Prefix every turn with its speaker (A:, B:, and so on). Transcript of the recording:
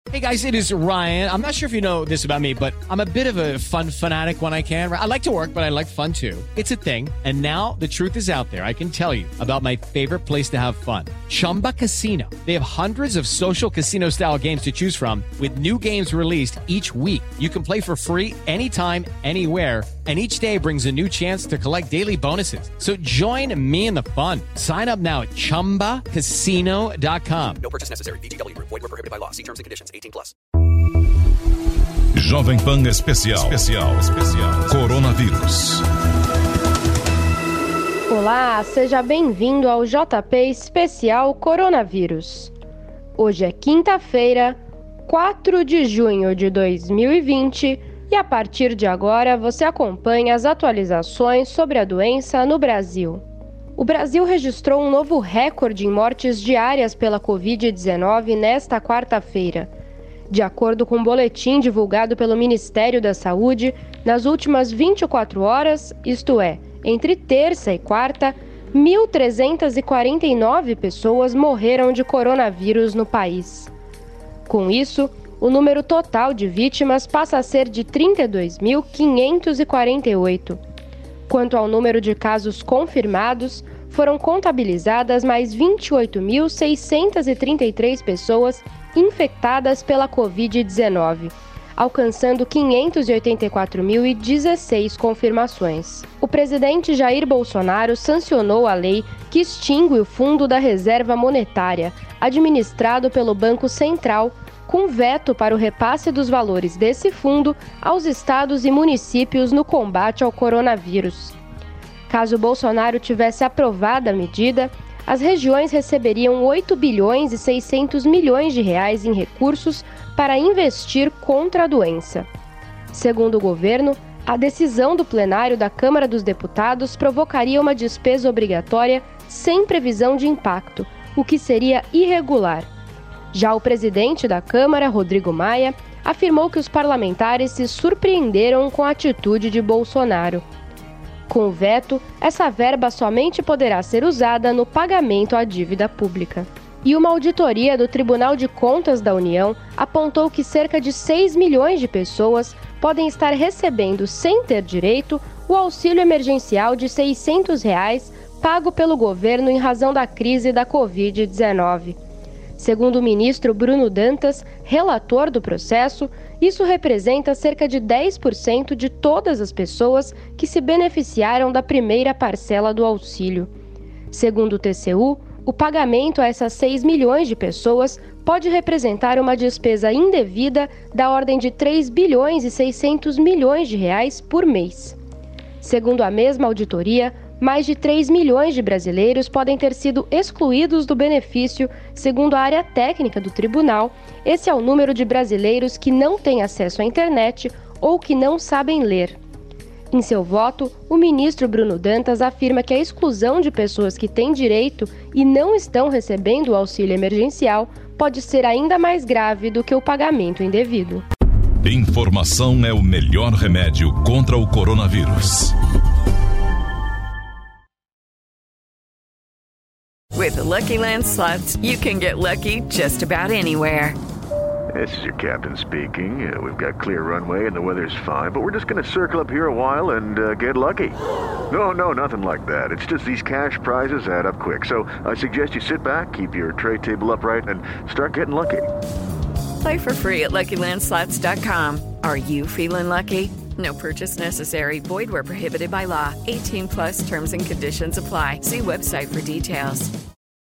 A: Hey guys, it is Ryan. I'm not sure if you know this about me, but I'm a bit of a fun fanatic when I can. I like to work, but I like fun too. It's a thing. And now the truth is out there. I can tell you about my favorite place to have fun. Chumba Casino. They have hundreds of social casino style games to choose from with new games released each week. You can play for free anytime, anywhere. And each day brings a new chance to collect daily bonuses. So join me in the fun. Sign up now at ChumbaCasino.com.
B: No purchase necessary. VGW. Void where prohibited by law. See terms and conditions. 18+.
C: Jovem Pan Especial. Coronavírus.
D: Olá, seja bem-vindo ao JP Especial Coronavírus. Hoje é quinta-feira, 4 de junho de 2020 e a partir de agora você acompanha as atualizações sobre a doença no Brasil. O Brasil registrou um novo recorde em mortes diárias pela Covid-19 nesta quarta-feira. De acordo com um boletim divulgado pelo Ministério da Saúde, nas últimas 24 horas, isto é, entre terça e quarta, 1.349 pessoas morreram de coronavírus no país. Com isso, o número total de vítimas passa a ser de 32.548. Quanto ao número de casos confirmados, foram contabilizadas mais 28.633 pessoas infectadas pela Covid-19, alcançando 584.016 confirmações. O presidente Jair Bolsonaro sancionou a lei que extingue o Fundo da Reserva Monetária, administrado pelo Banco Central, com veto para o repasse dos valores desse fundo aos estados e municípios no combate ao coronavírus. Caso Bolsonaro tivesse aprovado a medida, as regiões receberiam 8 bilhões e 600 milhões de reais em recursos para investir contra a doença. Segundo o governo, a decisão do plenário da Câmara dos Deputados provocaria uma despesa obrigatória sem previsão de impacto, o que seria irregular. Já o presidente da Câmara, Rodrigo Maia, afirmou que os parlamentares se surpreenderam com a atitude de Bolsonaro. Com o veto, essa verba somente poderá ser usada no pagamento à dívida pública. E uma auditoria do Tribunal de Contas da União apontou que cerca de 6 milhões de pessoas podem estar recebendo, sem ter direito, o auxílio emergencial de R$ 600 pago pelo governo em razão da crise da Covid-19. Segundo o ministro Bruno Dantas, relator do processo, isso representa cerca de 10% de todas as pessoas que se beneficiaram da primeira parcela do auxílio. Segundo o TCU, o pagamento a essas 6 milhões de pessoas pode representar uma despesa indevida da ordem de 3 bilhões e 600 milhões de reais por mês. Segundo a mesma auditoria, mais de 3 milhões de brasileiros podem ter sido excluídos do benefício, segundo a área técnica do tribunal. Esse é o número de brasileiros que não têm acesso à internet ou que não sabem ler. Em seu voto, o ministro Bruno Dantas afirma que a exclusão de pessoas que têm direito e não estão recebendo o auxílio emergencial pode ser ainda mais grave do que o pagamento indevido.
C: Informação é o melhor remédio contra o coronavírus.
E: With the Lucky Land Slots, you can get lucky just about anywhere.
F: This is your captain speaking. We've got clear runway and the weather's fine, but we're just going to circle up here a while and get lucky. No, nothing like that. It's just these cash prizes add up quick. So I suggest you sit back, keep your tray table upright, and start getting lucky.
E: Play for free at LuckyLandSlots.com. Are you feeling lucky? No purchase necessary. Void where prohibited by law. 18+ terms and conditions apply. See website for details.